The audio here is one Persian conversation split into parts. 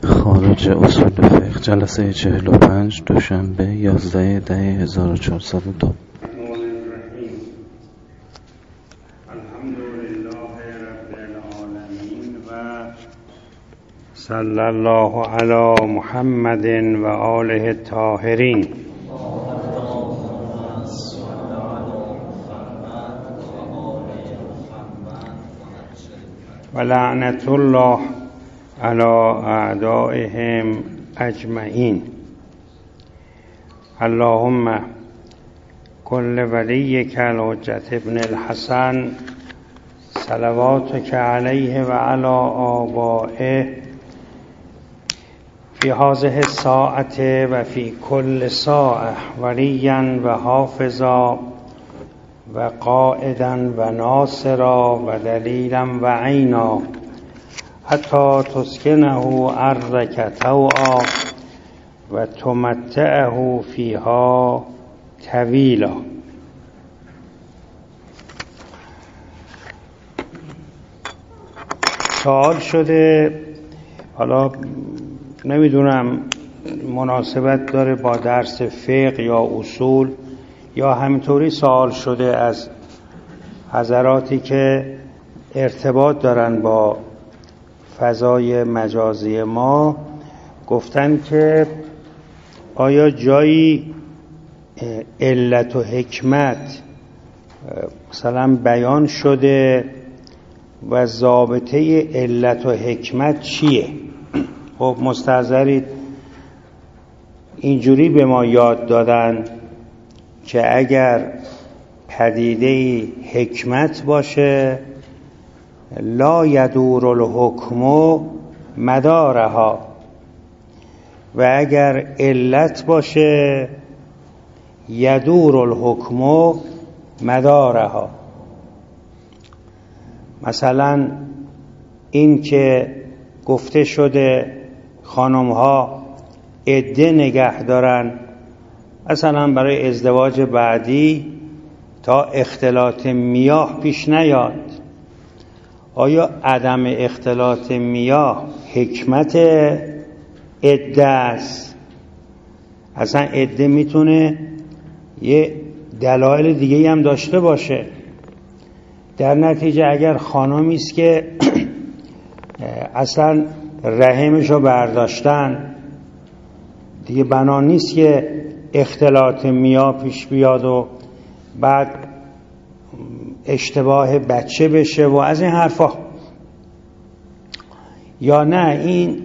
خارج اصول فقه جلسه 45 دوشنبه 11/10/1402. صلی الله علی محمد و آله الطاهرین. و لعنت الله علی اعدائهم اجمعین. اللهم کل ولیک الحجة ابن الحسن صلواتک علیه و علی آبائه فی هذه الساعة و فی کل ساعة ولیا و حافظا و قائدا و ناصرا و دلیلا و عینا حتی تسکنه ارضک طوعا و تمتعه فیها طویلا. سوال شده، حالا نمیدونم مناسبت داره با درس فقه یا اصول یا همینطوری سوال شده از حضراتی که ارتباط دارن با فضای مجازی ما، گفتن که آیا جایی علت و حکمت مثلا بیان شده و ضابطه علت و حکمت چیه؟ خب مستحضرید اینجوری به ما یاد دادن که اگر پدیده حکمت باشه لا یدور الحکم مدارها، و اگر علت باشه یدور الحکم مدارها. مثلا این که گفته شده خانم ها عده نگه دارن مثلا برای ازدواج بعدی تا اختلاط میاه پیش نیاد، آیا عدم اختلاط میاه حکمت عده است؟ اصلا عده میتونه یه دلایل دیگه هم داشته باشه. در نتیجه اگر خانمی است که اصلا رحمش رو برداشتن، دیگه بنا نیست که اختلاط میاه پیش بیاد و بعد اشتباه بچه بشه و از این حرفا، یا نه این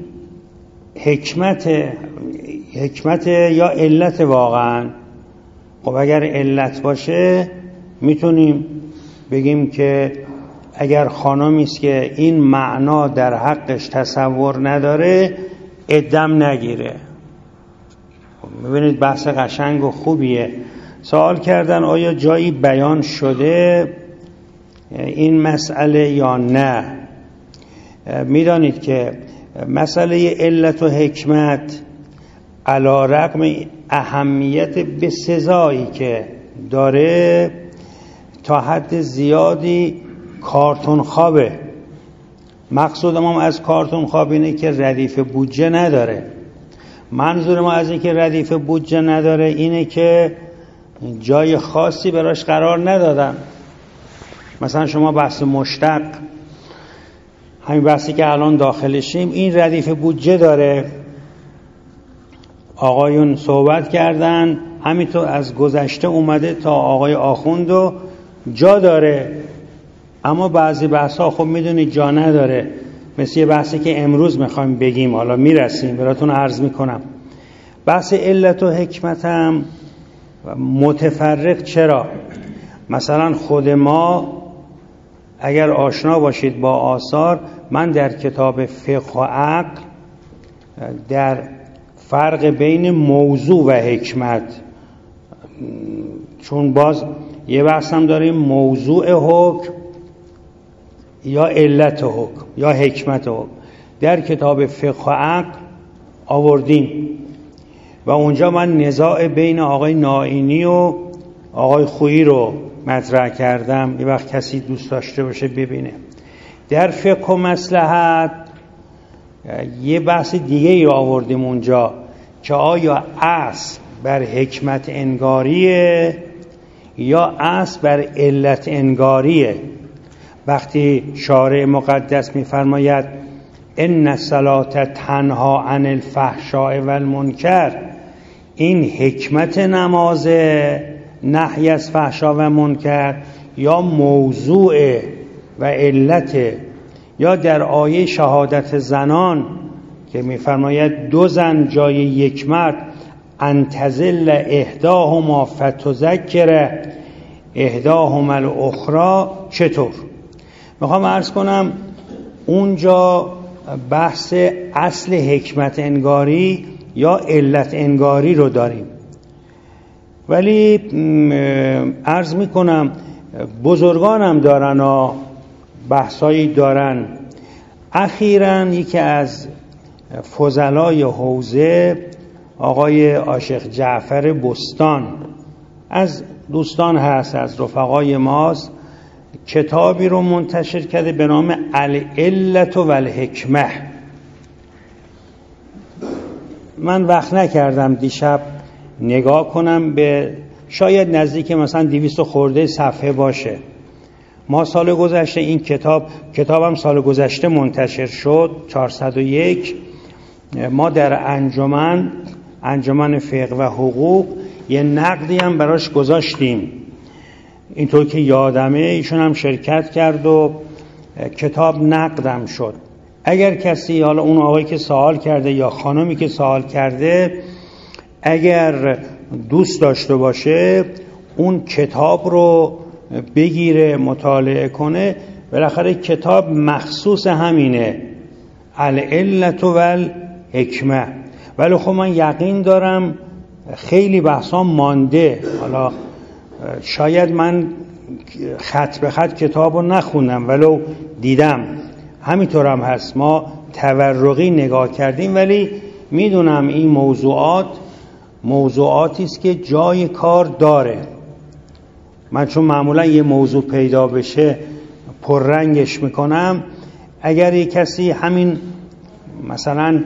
حکمت یا علت واقعا. خب اگر علت باشه میتونیم بگیم که اگر خانمی است که این معنا در حقش تصور نداره عدم نگیره. میبینید بحث قشنگ و خوبیه. سوال کردن آیا جایی بیان شده این مسئله یا نه. میدانید که مسئله علت و حکمت علی رغم اهمیت بسزایی که داره تا حد زیادی کارتون خوابه. مقصود ما از کارتون خواب اینه که ردیف بودجه نداره. منظور ما از این که ردیف بودجه نداره اینه که جای خاصی براش قرار ندادن. مثلا شما بحث مشتق، همین بحثی که الان داخلشیم، این ردیف بودجه داره. آقایون صحبت کردن، همینطور از گذشته اومده تا آقای آخوند و جا داره. اما بعضی بحثا خب میدونید جا نداره، مثل یه بحثی که امروز میخوایم بگیم، حالا میرسیم براتون عرض میکنم. بحث علت و حکمت هم متفرق. چرا؟ مثلا خود ما اگر آشنا باشید با آثار، من در کتاب فقه و عقل در فرق بین موضوع و حکمت، چون باز یه بحث هم داریم موضوع حکم یا علت حکم یا حکمت حکم، در کتاب فقه و عقل آوردیم و اونجا من نزاع بین آقای نائینی و آقای خویی رو مطرح کردم. یه وقت کسی دوست داشته باشه ببینه. در فقه و مصلحت یه بحث دیگه ای آوردیم اونجا که آیا اصل بر حکمت انگاریه یا اصل بر علت انگاریه. وقتی شارع مقدس می‌فرماید ان الصلاة تنها عن الفحشاء والمنکر، این حکمت نماز نهی از فحشا و منکر یا موضوع و علت، یا در آیه شهادت زنان که می‌فرماید 2 زن جای یک مرد ان تضل احداهما فتذکر احداهما الاخری. چطور؟ میخوام عرض کنم اونجا بحث اصل حکمت انگاری یا علت انگاری رو داریم، ولی عرض میکنم بزرگانم دارن و بحثایی دارن. اخیراً یکی از فضلای حوزه آقای عاشق جعفر بستان از دوستان هست، از رفقای ماست، کتابی رو منتشر کرده به نام العلة والحکمه. من وقت نکردم دیشب نگاه کنم، به شاید نزدیک مثلا 200 خورده صفحه باشه. ما سال گذشته این کتابم سال گذشته منتشر شد 401. ما در انجمن فقه و حقوق یه نقدی هم براش گذاشتیم، اینطور که یادمه ایشون هم شرکت کرد و کتاب نقدم شد. اگر کسی، حالا اون آقایی که سوال کرده یا خانمی که سوال کرده، اگر دوست داشته باشه اون کتاب رو بگیره مطالعه کنه، بالاخره کتاب مخصوص همینه، العلة والحکمه. ولی خب من یقین دارم خیلی بحثا مانده، حالا شاید من خط به خط کتاب رو نخوندم ولو دیدم، همینطورم هست، ما تورقی نگاه کردیم، ولی میدونم این موضوعاتی است که جای کار داره. من چون معمولا یه موضوع پیدا بشه پررنگش میکنم. اگر یک کسی همین مثلا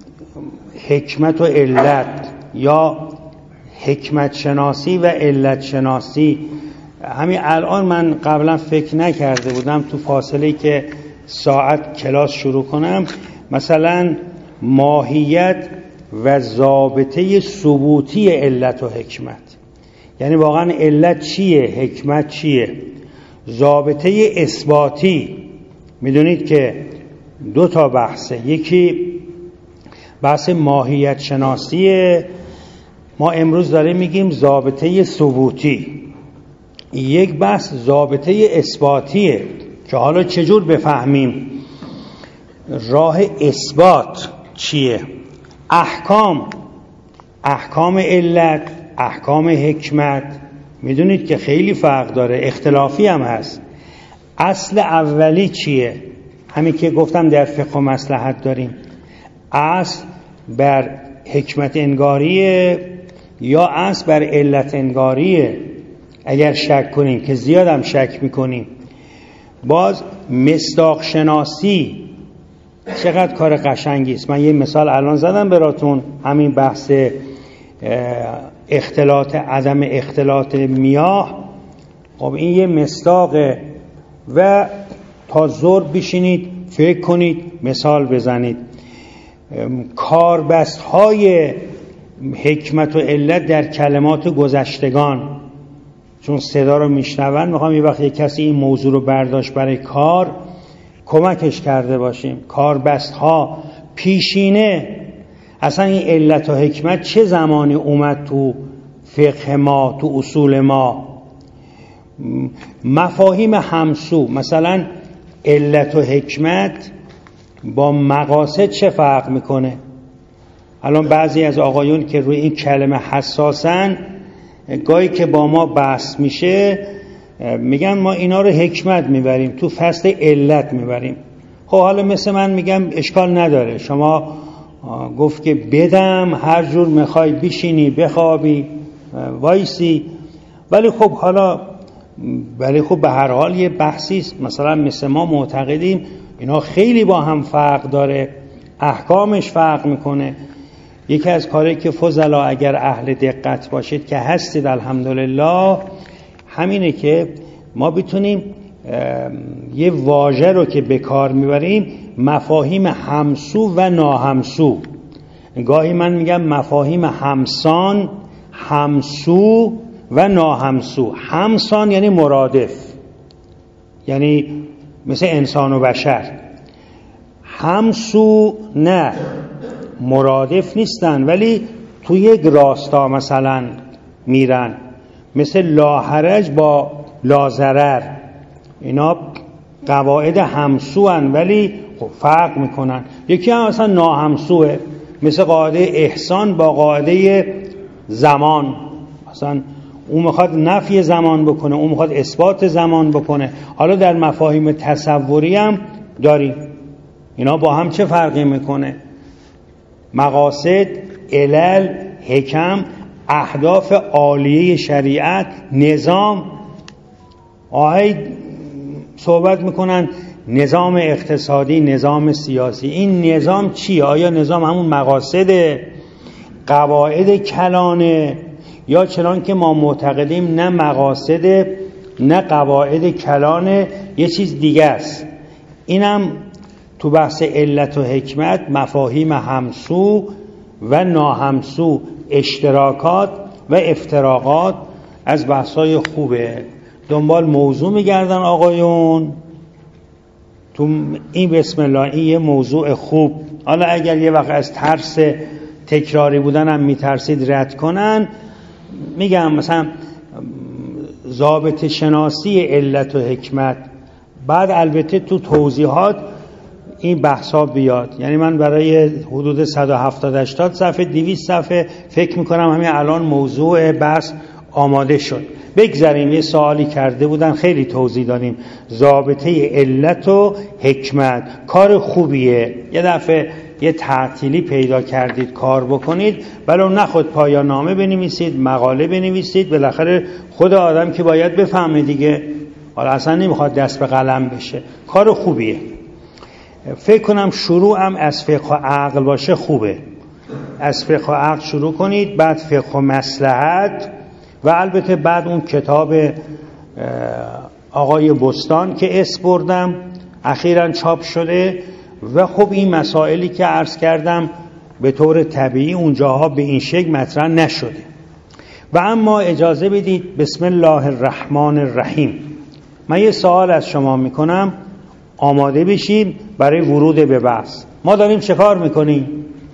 حکمت و علت یا حکمت شناسی و علت شناسی، همین الان من قبلا فکر نکرده بودم تو فاصله که ساعت کلاس شروع کنم، مثلا ماهیت و ضابطه ثبوتی علت و حکمت، یعنی واقعا علت چیه، حکمت چیه، ضابطه اثباتی. میدونید که 2 تا بحثه، یکی بحث ماهیت شناسیه، ما امروز داریم میگیم ضابطه ثبوتی. یک بحث ضابطه اثباتیه که حالا چجور بفهمیم راه اثبات چیه. احکام علت، احکام حکمت، میدونید که خیلی فرق داره، اختلافی هم هست. اصل اولی چیه؟ همین که گفتم در فقه و مصلحت داریم، اصل بر حکمت انگاریه یا اصل بر علت انگاریه. اگر شک کنیم که زیادم شک میکنیم، باز مصداق شناسی چقدر کار قشنگی است. من یه مثال الان زدم براتون، همین بحث عدم اختلاط میاه. خب این یه مصداقه و تا ظهر بشینید فکر کنید مثال بزنید. کاربست های حکمت و علت در کلمات گذشتگان، چون صدا رو میشنون، میخوام یه وقت یک کسی این موضوع رو برداشت برای کار کمکش کرده باشیم. کاربست ها، پیشینه، اصلا این علت و حکمت چه زمانی اومد تو فقه ما، تو اصول ما. مفاهیم همسو، مثلا علت و حکمت با مقاصد چه فرق میکنه. الان بعضی از آقایون که روی این کلمه حساسن، گاهی که با ما بحث میشه میگن ما اینا رو حکمت میبریم، تو فصل علت میبریم. خب حالا مثل من میگم اشکال نداره، شما گفت که بدم هر جور میخوای بشینی بخوابی وایسی، ولی خب به هر حال یه بحثی است. مثلا مثل ما معتقدیم اینا خیلی با هم فرق داره. احکامش فرق میکنه. یکی از کاری که فضلا اگر اهل دقت باشید که هستید الحمدلله، همینه که ما بتونیم یه واژه رو که به کار میبریم مفاهیم همسو و ناهمسو، گاهی من میگم مفاهیم همسان، همسو و ناهمسو. همسان یعنی مرادف، یعنی مثل انسان و بشر. همسو نه، مرادف نیستن ولی تو یک راستا مثلا میرن، مثل لاحرج با لازرر، اینا قواعد همسو هن ولی فرق میکنن. یکی هم مثلا ناهمسوه، مثل قاعده احسان با قاعده زمان، مثلا اون میخواد نفی زمان بکنه، اون میخواد اثبات زمان بکنه. حالا در مفاهیم تصوری هم داریم، اینا با هم چه فرقی میکنه؟ مقاصد، علل، حکم، اهداف عالیه شریعت، نظام. آهی صحبت میکنن نظام اقتصادی، نظام سیاسی. این نظام چیه؟ آیا نظام همون مقاصد، قواعد کلانه، یا چنان که ما معتقدیم نه مقاصد نه قواعد کلانه، یه چیز دیگه است؟ اینم تو بحث علت و حکمت مفاهیم همسو و ناهمسو، اشتراکات و افتراقات از بحثای خوبه. دنبال موضوع میگردن آقایون تو این بسم الله، این یه موضوع خوب. حالا اگر یه وقت از ترس تکراری بودن هم میترسید رد کنن، میگم مثلا ضابط شناسی علت و حکمت، بعد البته تو توضیحات این بحثا بیاد. یعنی من برای حدود 170-80 صفحه 200 صفحه فکر میکنم همین الان موضوع بحث آماده شد. بگذاریم، یه سوالی کرده بودن خیلی توضیح دادیم. ضابطه علت و حکمت کار خوبیه، یه دفعه یه تعطیلی پیدا کردید کار بکنید، ولو نخود پایان نامه بنویسید، مقاله بنویسید، بالاخره خود آدم که باید بفهمه دیگه، حالا اصلا نمیخواد دست به قلم بشه. کار خوبیه. فکر کنم شروعم از فقه و عقل باشه خوبه. از فقه و عقل شروع کنید، بعد فقه و مصلحت، و البته بعد اون کتاب آقای بستان که اسم بردم اخیراً چاپ شده. و خب این مسائلی که عرض کردم به طور طبیعی اونجاها به این شکل مطرح نشده. و اما اجازه بدید بسم الله الرحمن الرحیم، من یه سوال از شما میکنم، آماده بشیم برای ورود به بحث. ما داریم چه کار میکنیم؟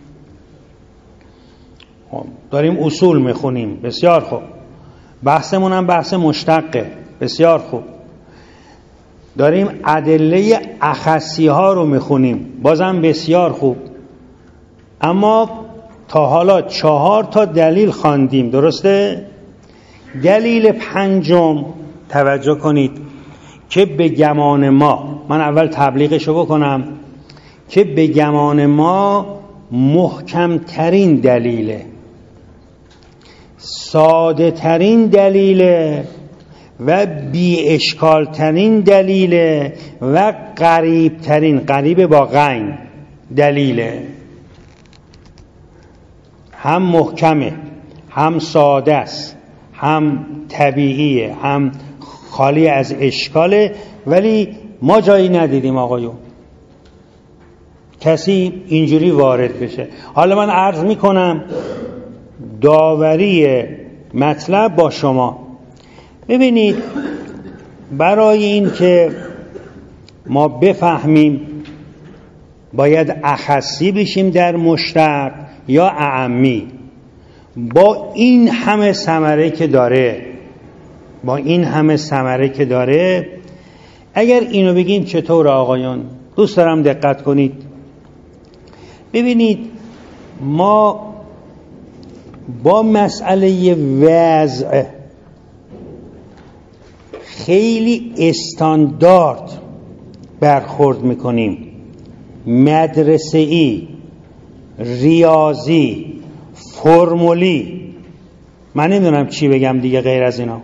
داریم اصول میخونیم، بسیار خوب. بحثمون هم بحث مشتقه، بسیار خوب. داریم ادله اخصی ها رو میخونیم، بازم بسیار خوب. اما تا حالا 4 تا دلیل خواندیم، درسته؟ دلیل پنجم توجه کنید که به گمان ما، من اول تبلیغشو بکنم، که به گمان ما محکم ترین دلیله، ساده ترین دلیله و بی اشکال ترین دلیله و قریب ترین، قریب با غین، دلیله. هم محکمه، هم ساده است، هم طبیعیه، هم خالی از اشکاله، ولی ما جایی ندیدیم آقایون کسی اینجوری وارد بشه. حالا من عرض میکنم داوری مطلب با شما. ببینید، برای این که ما بفهمیم باید اخصی بشیم در مشتق یا اعمی، با این همه ثمره که داره، با این همه ثمره که داره، اگر اینو بگیم چطور آقایون؟ دوست دارم دقت کنید. ببینید، ما با مسئله وضع خیلی استاندارد برخورد میکنیم، مدرسه‌ای، ریاضی، فرمولی، من نمیدونم چی بگم دیگه غیر از اینا.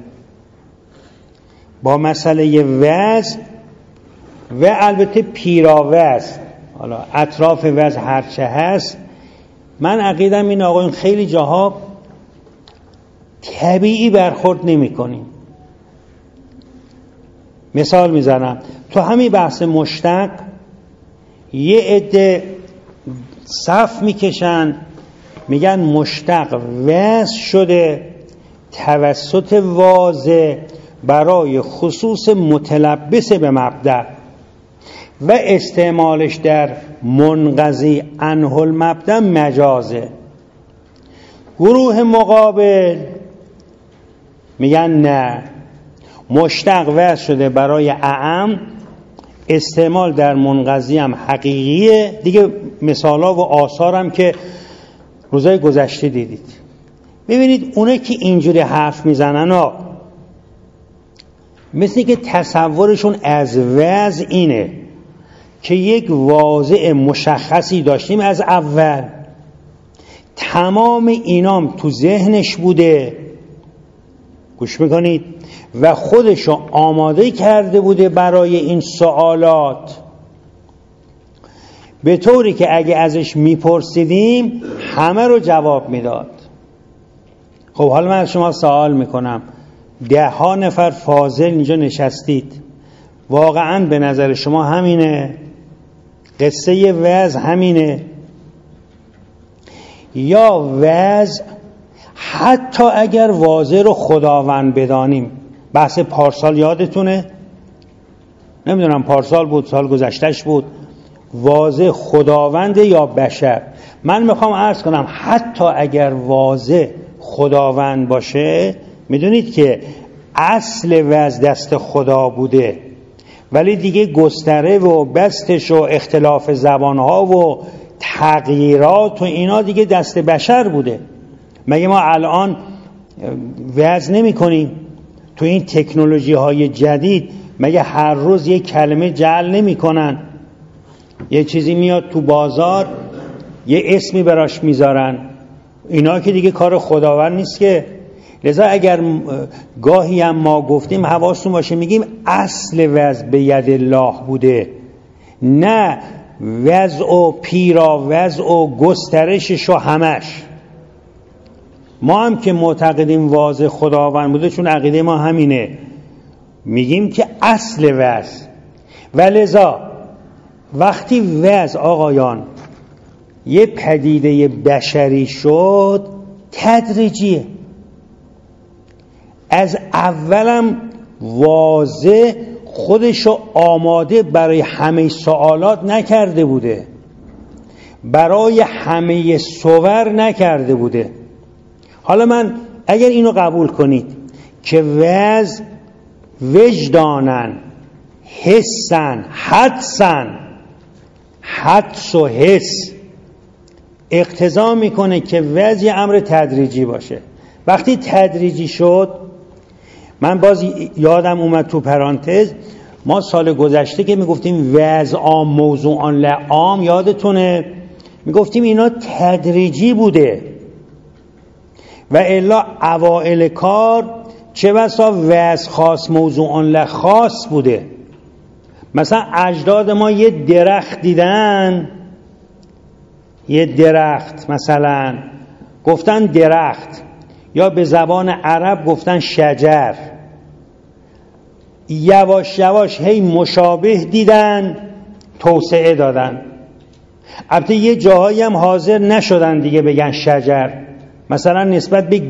با مسئله وضع و البته پیراوضع، حالا اطراف وضع هرچه هست، من عقیدم این آقایون خیلی جاها طبیعی برخورد نمی کنیم. مثال میزنم، تو همین بحث مشتق یه عده صف میکشن میگن مشتق وضع شده توسط واضح برای خصوص متلبس به مبدأ و استعمالش در منقضی عنه المبدأ مجازه. گروه مقابل میگن نه، مشتق وضع شده برای اعم، استعمال در منقضی هم حقیقیه. دیگه مثالا و آثار هم که روزای گذشته دیدید. ببینید اونه که اینجوری حرف میزنن مثل که تصورشون از وضع اینه که یک واضع مشخصی داشتیم از اول، تمام اینام تو ذهنش بوده، گوش میکنید، و خودشو آماده کرده بوده برای این سوالات، به طوری که اگه ازش میپرسیدیم همه رو جواب میداد. خب حالا من از شما سوال میکنم، 10 نفر فاضل اینجا نشستید، واقعا به نظر شما همینه؟ قصه وضع همینه؟ یا وضع حتی اگر واضح رو خداوند بدانیم، بحث پارسال یادتونه؟ نمیدونم پارسال بود سال گذشتهش بود، واضح خداوند یا بشر؟ من میخوام عرض کنم حتی اگر واضح خداوند باشه، میدونید که اصل وضع دست خدا بوده، ولی دیگه گستره و بستش و اختلاف زبانها و تغییرات و اینا دیگه دست بشر بوده. مگه ما الان وضع نمی کنیم؟ تو این تکنولوژی های جدید مگه هر روز یک کلمه جعل نمی کنن؟ یه چیزی میاد تو بازار یه اسمی براش میذارن، اینا که دیگه کار خداوند نیست که. لذا اگر گاهی هم ما گفتیم حواستون باشه میگیم اصل وضع به ید الله بوده، نه وضع و پیرا وضع و گسترشش و همش. ما هم که معتقدیم واضح خداوند بوده، چون عقیده ما همینه، میگیم که اصل وضع. و لذا وقتی وضع آقایان یه پدیده بشری شد، تدریجیه، از اولم واضح خودشو آماده برای همه سوالات نکرده بوده، برای همه صور نکرده بوده. حالا من اگر اینو قبول کنید که وضع وجدانن، حسن، حدس و حس اقتضا میکنه که وضع امر تدریجی باشه. وقتی تدریجی شد، من باز یادم اومد تو پرانتز، ما سال گذشته که میگفتیم وضع عام موضوع لعام، یادتونه میگفتیم اینا تدریجی بوده، و الا اوائل کار چه بسا وضع خاص موضوع لخاص بوده. مثلا اجداد ما یه درخت دیدن، یه درخت مثلا گفتن درخت، یا به زبان عرب گفتن شجر، یواش یواش هی مشابه دیدن، توسعه دادن. البته یه جاهایی هم حاضر نشدن دیگه بگن شجر، مثلا نسبت به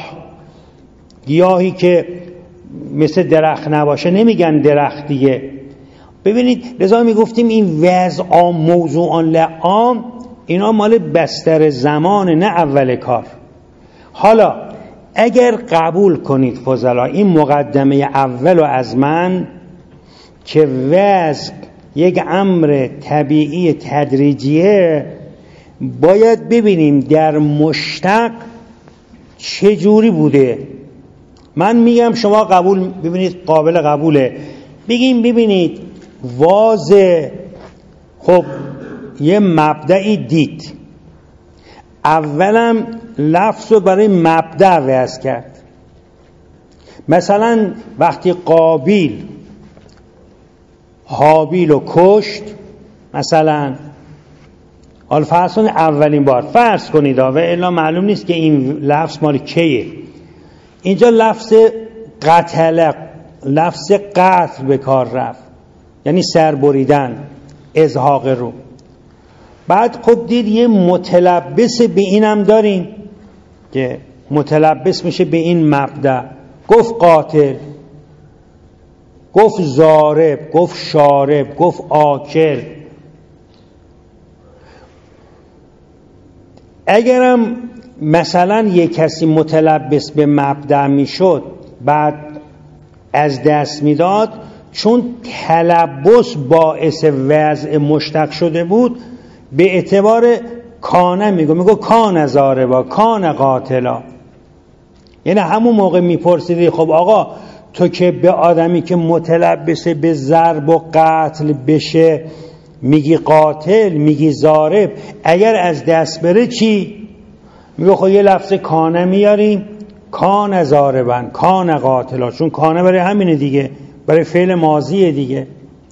گیاهی که مثل درخت نباشه نمیگن درخت دیگه. ببینید لذا میگفتیم این وضع عام موضوع لعام، اینا مال بستر زمان، نه اول کار. حالا اگر قبول کنید فضلا این مقدمه اول و از من که وضع یک امر طبیعی تدریجیه، باید ببینیم در مشتق چجوری بوده. من میگم شما قبول، ببینید قابل قبوله، ببینید واضح. خب یه مبدعی دید، اولم لفظ رو برای مبدع وضع کرد. مثلا وقتی قابیل حابیل رو کشت، مثلا حالا فرض کنید اولین بار فرض کنید و الا معلوم نیست که این لفظ مال کیه. اینجا لفظ قتل، لفظ قتل به کار رفت، یعنی سر بریدن، ازحاق رو. بعد خب دید یه متلبس به اینم داریم که متلبس میشه به این مبدأ. گفت قاتل، گفت ضارب، گفت شارب، گفت آکل. اگرم مثلا یک کسی متلبس به مبدأ میشد بعد از دست میداد، چون تلبس باعث وضع مشتق شده بود، به اعتبار کانه میگو کان ضاربا، کان قاتلا. یعنی همون موقع میپرسیدی خب آقا تو که به آدمی که متلبس به ضرب و قتل بشه میگی قاتل، میگی ضارب، اگر از دست بره چی؟ میگه خب یه لفظ کانه میاریم، کان ضاربن، کان قاتلا، چون کانه برای همینه دیگه، برای فعل ماضیه دیگه.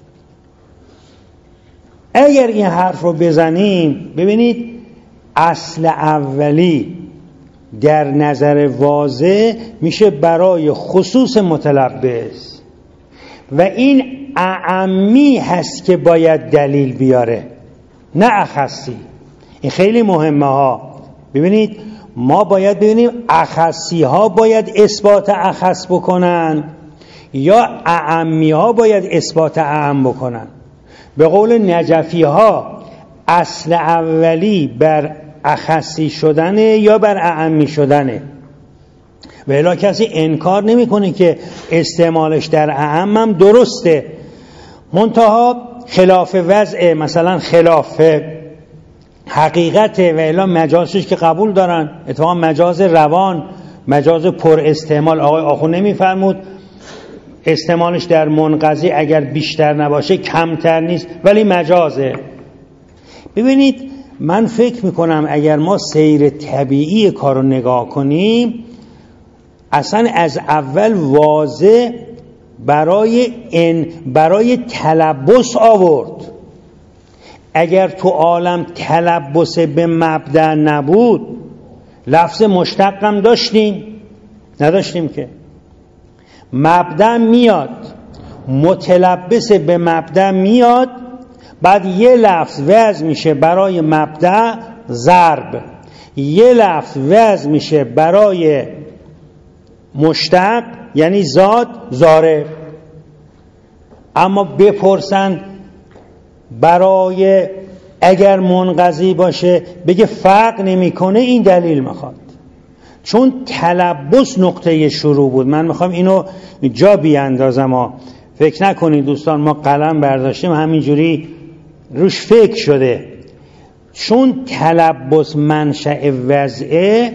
اگر این حرف رو بزنیم، ببینید اصل اولی در نظر واضح میشه برای خصوص متلبس و این اعمی هست که باید دلیل بیاره، نه اخصی. این خیلی مهمه ها. ببینید ما باید ببینیم اخصی ها باید اثبات اخص بکنن یا اعمی ها باید اثبات اعم بکنن. به قول نجفی ها اصل اولی بر اخصی شدنه یا بر اعمی شدنه. و الا کسی انکار نمیکنه که استعمالش در اعم هم درسته، منتها خلاف وضع، مثلا خلاف حقیقته. و الا مجازش که قبول دارن، اتفاقا مجاز روان، مجاز پر استعمال. آقای آخوند نمیفرمود استعمالش در منقضی اگر بیشتر نباشه کمتر نیست، ولی مجازه. ببینید من فکر میکنم اگر ما سیر طبیعی کارو نگاه کنیم، اصلا از اول واضح برای تلبس آورد. اگر تو عالم تلبس به مبدأ نبود، لفظ مشتقم داشتیم؟ نداشتیم که. مبدأ میاد، متلبس به مبدأ میاد، بعد یه لفظ وضع میشه برای مبدأ ضرب، یه لفظ وضع میشه برای مشتق یعنی ذات ضارب. اما بپرسن برای اگر منقضی باشه بگه فرق نمیکنه، این دلیل میخواد، چون تلبس نقطه شروع بود. من میخوام اینو جا بیاندازم، فکر نکنید دوستان ما قلم برداشتیم همینجوری روش فکر شده. چون تلبس منشأ وضعه،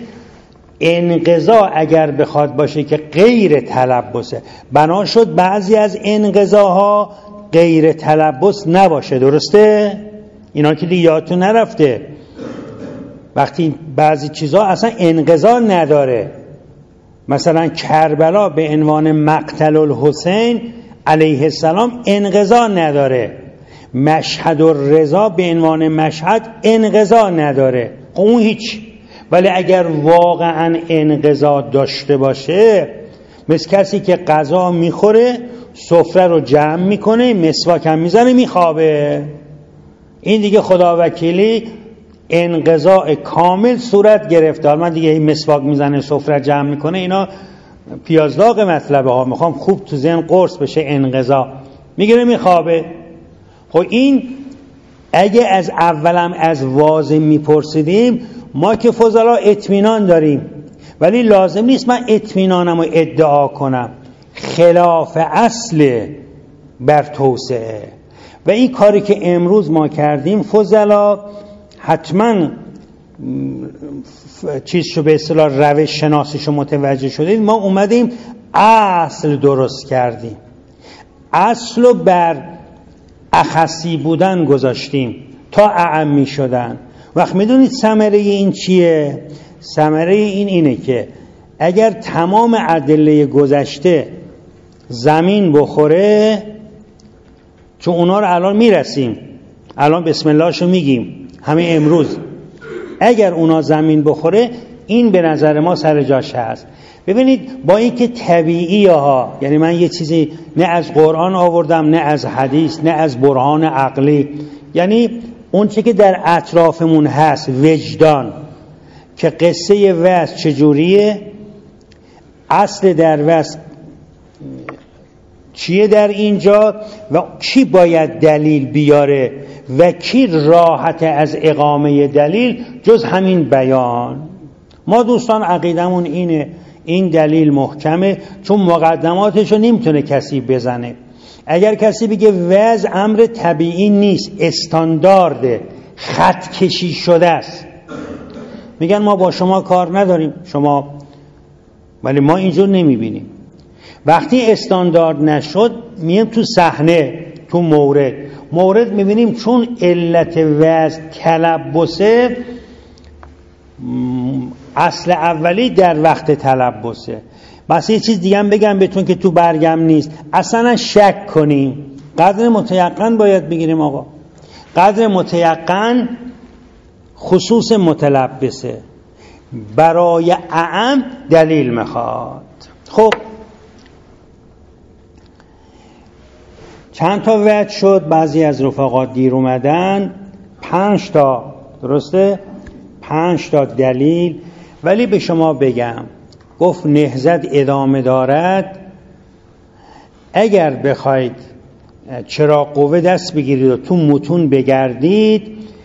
انقضا اگر بخواد باشه که غیر تلبسه، بنا شد بعضی از انقضاها غیر تلبس نباشه. درسته؟ اینا که دیگه یادتون نرفته، وقتی بعضی چیزها اصلا انقضا نداره، مثلا کربلا به عنوان مقتل الحسین علیه السلام انقضا نداره، مشهد الرضا به عنوان مشهد انقضا نداره، اون هیچ. ولی اگر واقعا انقضا داشته باشه، مثل کسی که غذا میخوره سفره رو جمع میکنه، مسواک هم میزنه میخوابه، این دیگه خدا وکیلی انقضاء کامل صورت گرفته. من دیگه این مسواک میزنه سفره جمع میکنه، اینا پیازداغ مطلبه ها، میخوام خوب تو ذهن قرص بشه. انقضا میگیره میخوابه. خب این اگه از اولم از واضح میپرسیدیم، ما که فضلا اطمینان داریم، ولی لازم نیست من اطمینانم رو ادعا کنم، خلاف اصل بر توسعه. و این کاری که امروز ما کردیم فضلا حتما چیزشو به اصطلاح روش شناسیشو متوجه شدید. ما اومدیم اصل درست کردیم، اصلو بر اخصی بودن گذاشتیم تا اعمی شدن. وقت میدونید ثمره این چیه؟ ثمره این اینه که اگر تمام ادله گذشته زمین بخوره، چون اونا رو الان میرسیم، الان بسم اللهشو میگیم، همین امروز اگر اونا زمین بخوره این به نظر ما سر جاش هست. ببینید با اینکه طبیعی ها، یعنی من یه چیزی نه از قرآن آوردم نه از حدیث نه از برهان عقلی، یعنی اون چه که در اطرافمون هست، وجدان، که قصه وصل چجوریه، اصل در وصل چیه در اینجا و کی باید دلیل بیاره و کی راحت از اقامه دلیل جز همین بیان. ما دوستان عقیدمون اینه، این دلیل محکمه، چون مقدماتشو نمیتونه کسی بزنه. اگر کسی بگه وضع امر طبیعی نیست، استاندارده، خط کشی شده است، میگن ما با شما کار نداریم شما، ولی ما اینجور نمیبینیم. وقتی استاندارد نشد مییم تو صحنه، تو مورد میبینیم چون علت وضع تلبسه، اصل اولی در وقت تلبسه. بس یه چیز دیگه هم بگم بهتون که تو برگم نیست، اصلا شک کنیم، قدر متیقن باید بگیریم. آقا قدر متیقن خصوص متلبسه، برای اعم دلیل میخواد. خب چند تا وجه شد؟ بعضی از رفقا دیر اومدن، 5 تا، درسته؟ 5 تا دلیل. ولی به شما بگم، گفت نهضت ادامه دارد. اگر بخواید چراغ قوه دست بگیرید و تو متون بگردید،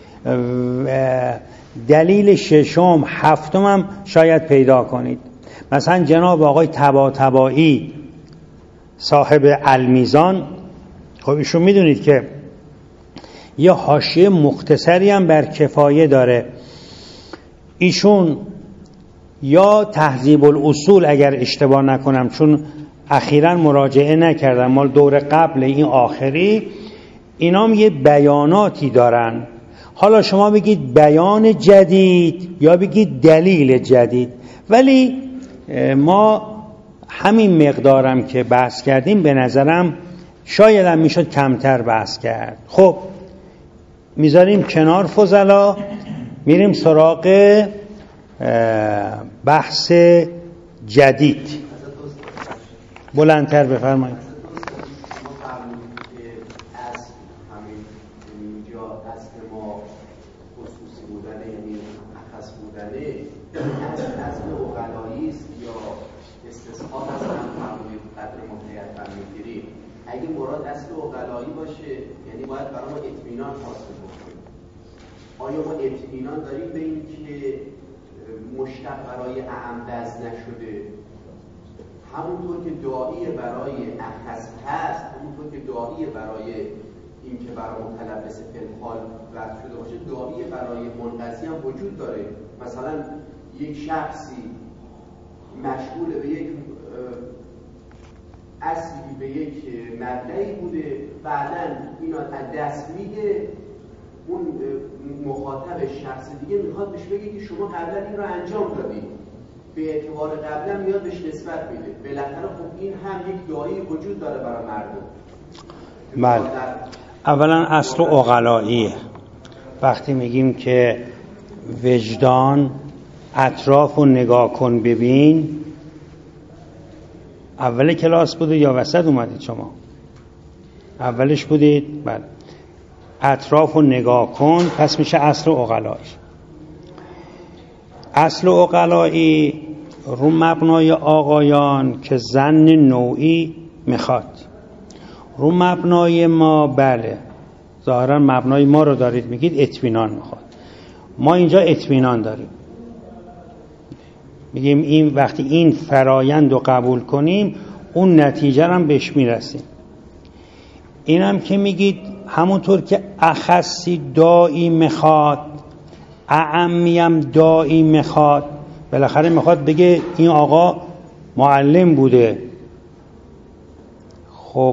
دلیل 6م 7م هم شاید پیدا کنید. مثلا جناب آقای طباطبایی صاحب المیزان، خب ایشون میدونید که یه حاشیه مختصری هم بر کفایه داره. ایشون یا تهذیب الاصول اگر اشتباه نکنم، چون اخیراً مراجعه نکردم، مال دور قبل این آخری، اینام یه بیاناتی دارن. حالا شما بگید بیان جدید یا بگید دلیل جدید، ولی ما همین مقدارم که بحث کردیم به نظرم شاید هم میشد کمتر بحث کرد. خب میذاریم کنار فضلا، میریم سراغ بحث جدید. بلندتر بفرمایید. اگه مراد اصل عقلایی باشه یعنی باید برای ما اطمینان حاصل بکنیم. آیا ما اطمینان داریم به این که مشتق برای اعم وضع نشده؟ همونطور که داعی برای اخص هست، همونطور که داعی برای این که برای متلبس فلحال وضع شده باشه، داعی برای منقضی هم وجود داره. مثلا یک شخصی مشغول به یک اصلی، به یک مبدعی بوده، بعداً اینا از دست میده، اون مخاطب شخص دیگه میخواد بهش بگه که شما قبلا این رو انجام دادید، به اعتبار قبلا میاد بهش نسبت میده. بالاخره خب این هم یک داعی وجود داره برای مردم. بله، اولا اصل عقلاییه. وقتی میگیم که وجدان اطراف رو نگاه کن ببین، اول کلاس بوده یا وسط اومدید شما؟ اولش بودید؟ بله. اطراف رو نگاه کن، پس میشه اصل عقلایی. اصل عقلایی رو مبنای آقایان که ظن نوعی میخواد، رو مبنای ما بله ظاهرا مبنای ما رو دارید میگید اطمینان میخواد. ما اینجا اطمینان داریم، میگیم این وقتی این فرایند رو قبول کنیم اون نتیجه رو هم بهش میرسیم. اینم که میگید همونطور که اخصی داعی میخواد، اعمیم داعی میخواد، بالاخره میخواد بگه این آقا معلم بوده. خب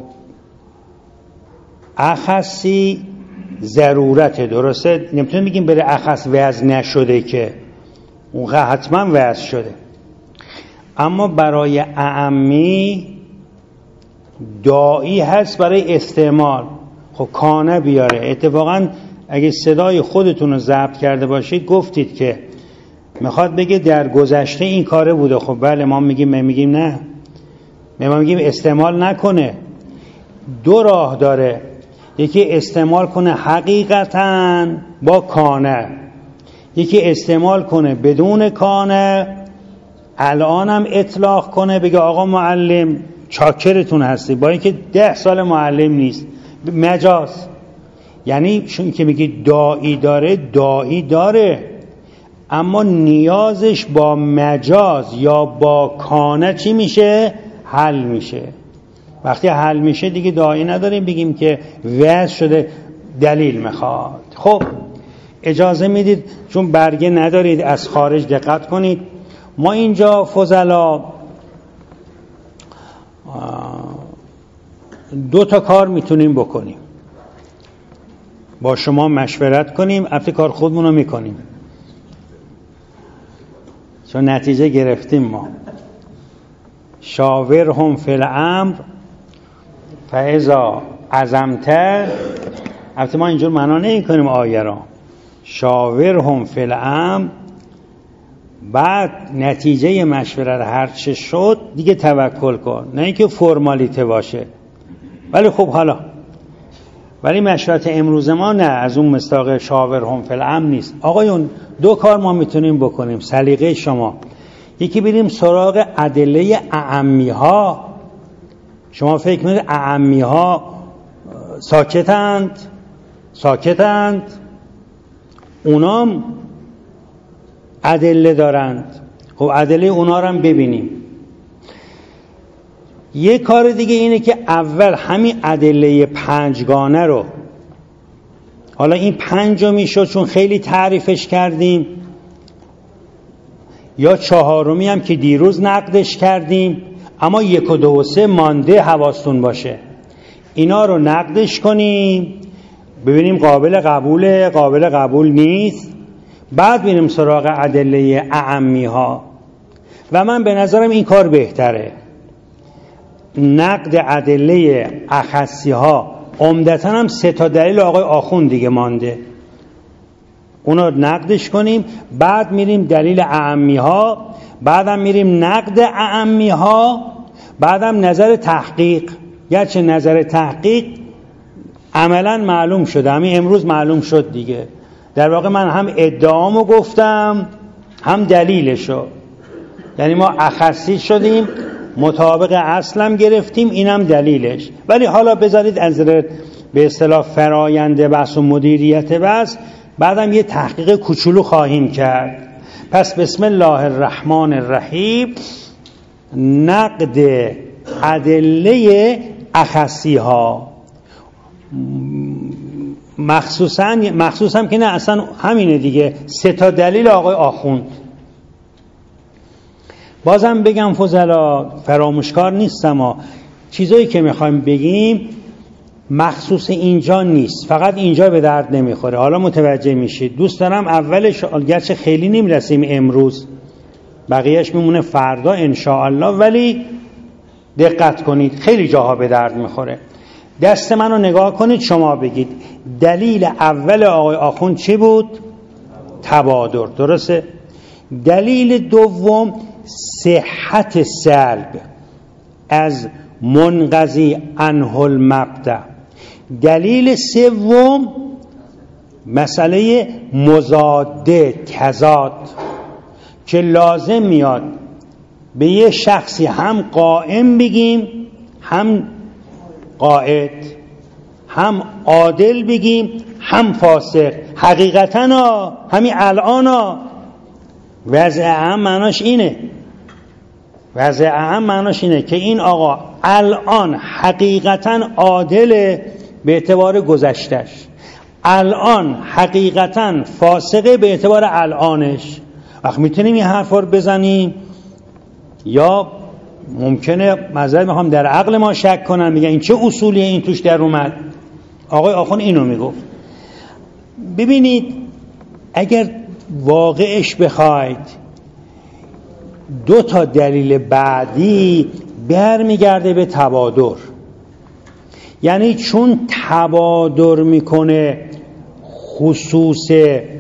اخصی ضرورته، درسته؟ نمیتونیم بگیم بره اخص وضع نشده، که اون حتما وضع شده. اما برای اعمی داعی هست برای استعمال. خب کانه بیاره. اتفاقا اگه صدای خودتون رو ضبط کرده باشید گفتید که میخواد بگه در گذشته این کاره بوده. خب بله، ما میگیم نه، ما میگیم استعمال نکنه. دو راه داره، یکی استعمال کنه حقیقتاً با کانه، یکی استعمال کنه بدون کانه، الان هم اطلاق کنه بگه آقا معلم چاکرتون هستی، با اینکه 10 سال معلم نیست. مجاز یعنی چون که میگی داعی داره اما نیازش با مجاز یا با کانه چی میشه؟ حل میشه. وقتی حل میشه دیگه داعی نداریم بگیم که وضع شده دلیل میخواد. خب اجازه میدید چون برگه ندارید از خارج دقت کنید. ما اینجا فضلا 2 کار میتونیم بکنیم. با شما مشورت کنیم، البته کار خودمون رو میکنیم چون نتیجه گرفتیم. ما شاورهم فی الامر فاذا عزمت، البته ما اینجور معنا نمی‌کنیم آیه را. شاورهم فی الامر، بعد نتیجه مشورت هر چه شد دیگه توکل کن، نه اینکه فرمالیته باشه. ولی خب حالا ولی مشورت امروز ما نه از اون مصداق شاورهم فی الامر نیست. آقایون 2 کار ما میتونیم بکنیم، سلیقه شما. یکی بریم سراغ ادله اعمی ها. شما فکر می‌کنید اعمی ها ساکتند، اونام ادله دارند. خب ادله اونا رو هم ببینیم. یه کار دیگه اینه که اول همین ادله 5گانه رو، حالا این 5 میشد چون خیلی تعریفش کردیم، یا 4می هم که دیروز نقدش کردیم، اما 1 و 2 و 3 مانده، حواستون باشه. اینا رو نقدش کنیم ببینیم قابل قبول نیست، بعد بریم سراغ ادله اعمی ها. و من به نظرم این کار بهتره. نقد ادله اخصی ها عمدتاً هم 3 دلیل آقای آخوند دیگه مانده، اونا نقدش کنیم، بعد میریم دلیل اعمی ها، بعدم میریم نقد اعمی ها، بعدم نظر تحقیق. گرچه نظر تحقیق عملاً معلوم شده، همین امروز معلوم شد دیگه. در واقع من هم ادعامو گفتم هم دلیلشو، یعنی ما اخصی شدیم، مطابق اصلم گرفتیم، اینم دلیلش. ولی حالا بذارید از به اصطلاح فرآیند بحث و مدیریت بحث بعدم یه تحقیق کوچولو خواهیم کرد. پس بسم الله الرحمن الرحیم، نقد ادله اخصی ها، مخصوصا که نه اصلا همینه دیگه، 3 دلیل آقای آخوند. بازم بگم فضلا فراموشکار نیستم، اما چیزایی که میخوایم بگیم مخصوص اینجا نیست، فقط اینجا به درد نمیخوره. حالا متوجه میشید. دوست دارم اولش، گرچه خیلی نمیرسیم امروز، بقیهش میمونه فردا انشاءالله، ولی دقت کنید خیلی جاها به درد میخوره. دست منو نگاه کنید، شما بگید دلیل اول آقای آخوند چی بود؟ تبادر، درسته؟ دلیل دوم صحت سلب از منقضی عنه المقطع. دلیل سوم مسئله مضاده، تضاد، که لازم میاد به یه شخصی هم قائم بگیم، هم قائد، هم عادل بگیم، هم فاسق. حقیقتاً همین الان وضع اهم معناش اینه که این آقا الان حقیقتاً عادله به اعتبار گذشتش، الان حقیقتاً فاسقه به اعتبار الانش. وقت میتونیم این حرفا رو بزنیم، یا ممکنه معذرت میخوام در عقل ما شک کنن، میگن این چه اصولیه این توش در اومد. آقای آخوند اینو میگفت. ببینید اگر واقعش بخواید 2 دلیل بعدی برمیگرده به تبادر. یعنی چون تبادر میکنه خصوص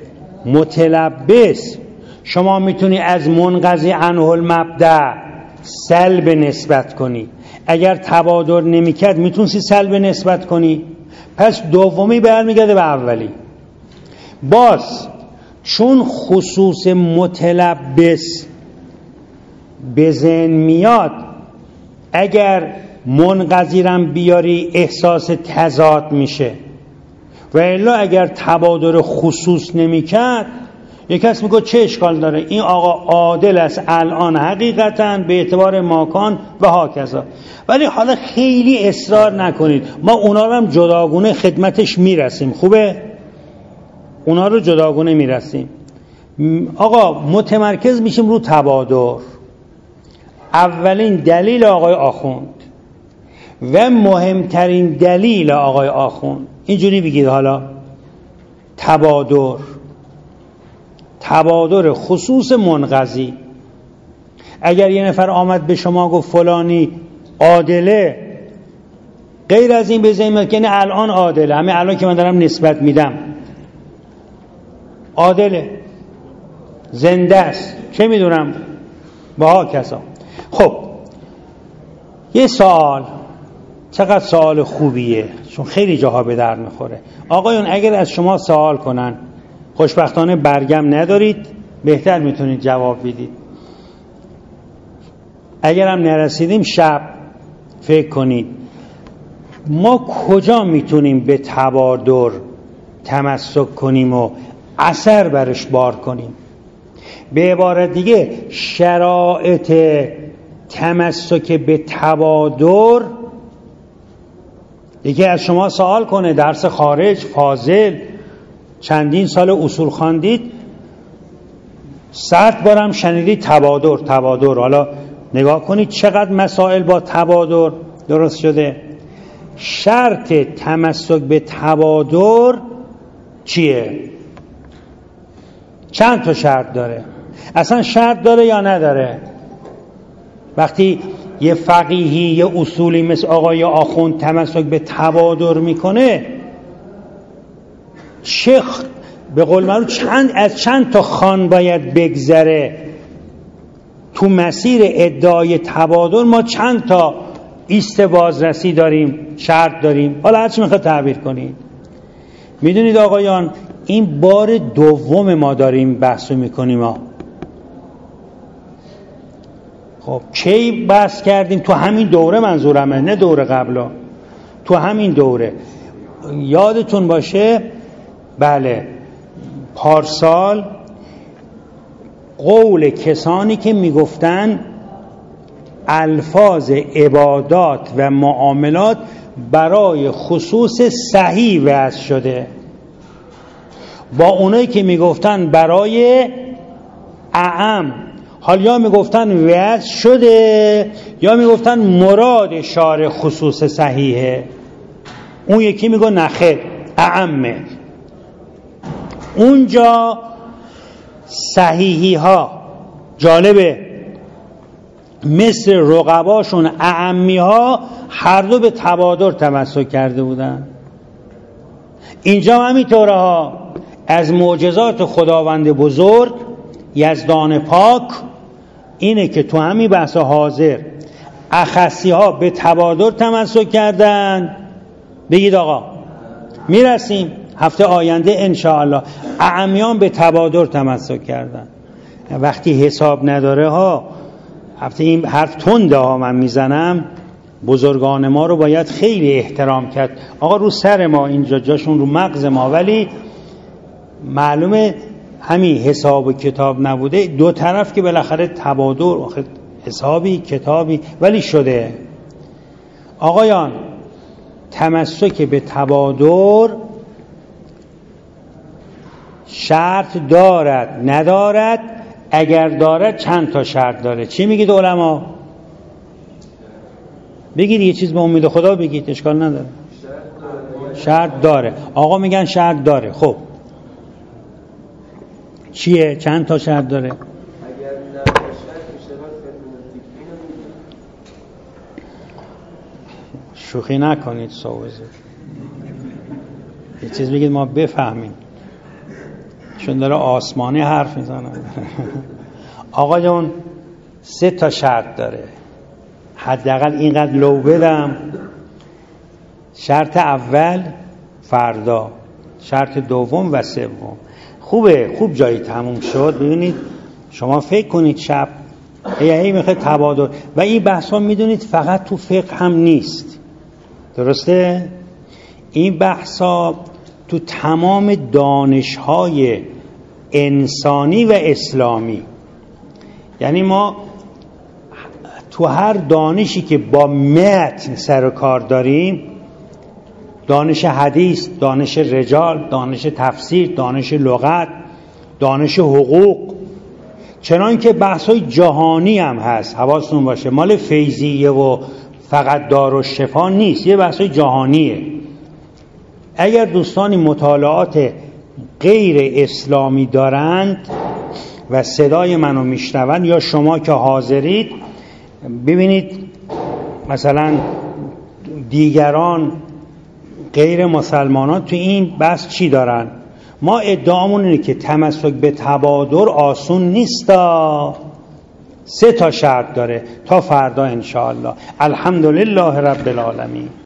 متلبس شما میتونی از منقضی عنه المبدأ سلب نسبت کنی. اگر تبادر نمیکرد میتونی سلب نسبت کنی، پس دومی برمیگرده به اولی. باز چون خصوص متلبس به ذهن میاد، اگر منقضیرم بیاری احساس تضاد میشه، و الا اگر تبادر خصوص نمیکرد یک کس میگه چه اشکال داره، این آقا عادل است الان حقیقتا به اعتبار ماکان و هاکذا. ولی حالا خیلی اصرار نکنید، ما اونا رو هم جداگونه خدمتش میرسیم. خوبه؟ اونا رو جداگونه میرسیم. آقا متمرکز میشیم رو تبادر. اولین دلیل آقای آخوند و مهمترین دلیل آقای آخوند اینجوری بگید حالا، تبادر خصوص منقضی. اگر یه نفر آمد به شما گفت فلانی عادله، غیر از این بزنید که نه الان عادله، همین الان که من دارم نسبت میدم عادله، زنده است، چه میدونم، با ها کسا. خب یه سوال، چقدر سوال خوبیه، چون خیلی جاها به درد میخوره. آقایون اگر از شما سوال کنن، خوشبختانه برگم ندارید، بهتر میتونید جواب بدید. اگر هم نرسیدیم شب فکر کنید ما کجا میتونیم به تبادر تمسک کنیم و اثر برش بار کنیم. به عبارت دیگه شرایط تمسک به تبادر، دیگه از شما سوال کنه درس خارج فاضل چندین سال اصول خواندید، 100 بارم شنیدید تبادر. حالا نگاه کنید چقدر مسائل با تبادر درست شده. شرط تمسک به تبادر چیه؟ چند تا شرط داره؟ اصلا شرط داره یا نداره؟ وقتی یه فقیهی یه اصولی مثل آقای آخوند تمسک به تبادر میکنه، شیخ به قول معروف چند تا خان باید بگذره تو مسیر ادعای تبادر. ما چند تا ایست بازرسی داریم، شرط داریم، حالا هرچی میخواد تعبیر کنید. میدونید آقایان این بار دوم ما داریم بحثو میکنیم ها. خب کی بحث کردیم؟ تو همین دوره، منظورمه نه دوره قبلا، تو همین دوره. یادتون باشه بله، پارسال قول کسانی که میگفتن الفاظ عبادات و معاملات برای خصوص صحیح وضع شده، با اونایی که میگفتن برای اعم، حال یا میگفتن وضع شده یا میگفتن مراد شارع خصوص صحیحه. اون یکی میگه نخیر اعمه. اونجا صحیحی ها جالبه مثل رقباشون اعمی ها هر دو به تبادر تمسک کرده بودن. اینجا همینطوره ها. از معجزات خداوند بزرگ یزدان پاک اینه که تو همین بحث حاضر اخصی ها به تبادر تمسک کردن. بگید آقا میرسیم هفته آینده انشاءالله. اعمیان به تبادر تمسک کردن. وقتی حساب نداره ها، هفته این حرف تنده ها من میزنم، بزرگان ما رو باید خیلی احترام کرد. آقا رو سر ما اینجا، جاشون رو مغز ما، ولی معلومه همین حساب و کتاب نبوده. دو طرف که بالاخره تبادر، حسابی کتابی، ولی شده. آقایان تمسک به تبادر شرط دارد ندارد؟ اگر دارد چند تا شرط داره؟ چی میگید علما؟ بگید یه چیز به امید خدا بگید، اشکال نداره. شرط داره. آقا میگن شرط داره. خب چیه؟ چند تا شرط داره؟ شوخی نکنید سوزه. یه چیز بگید ما بفهمیم. چون داره آسمانی حرف میزنه. آقا جون 3 تا شرط داره، حداقل اینقدر لو بدم. شرط اول فردا، شرط دوم و سوم. خوب جایی تموم شد. ببینید شما فکر کنید شب هی میخواد تبادل، و این بحثا میدونید فقط تو فقه هم نیست، درسته؟ این بحثا تو تمام دانش‌های انسانی و اسلامی، یعنی ما تو هر دانشی که با متن سر و کار داریم، دانش حدیث، دانش رجال، دانش تفسیر، دانش لغت، دانش حقوق، چنان که بحث‌های جهانی هم هست، حواستون باشه مال فیضیه و فقط دارالشفا نیست، یه بحث‌های جهانیه. اگر دوستانی مطالعات غیر اسلامی دارند و صدای منو میشنون، یا شما که حاضرید، ببینید مثلا دیگران غیر مسلمانان تو این بحث چی دارن. ما ادعامون اینه که تمسک به تبادر آسون نیستا، 3 تا شرط داره. تا فردا انشاءالله. الحمدلله رب العالمین.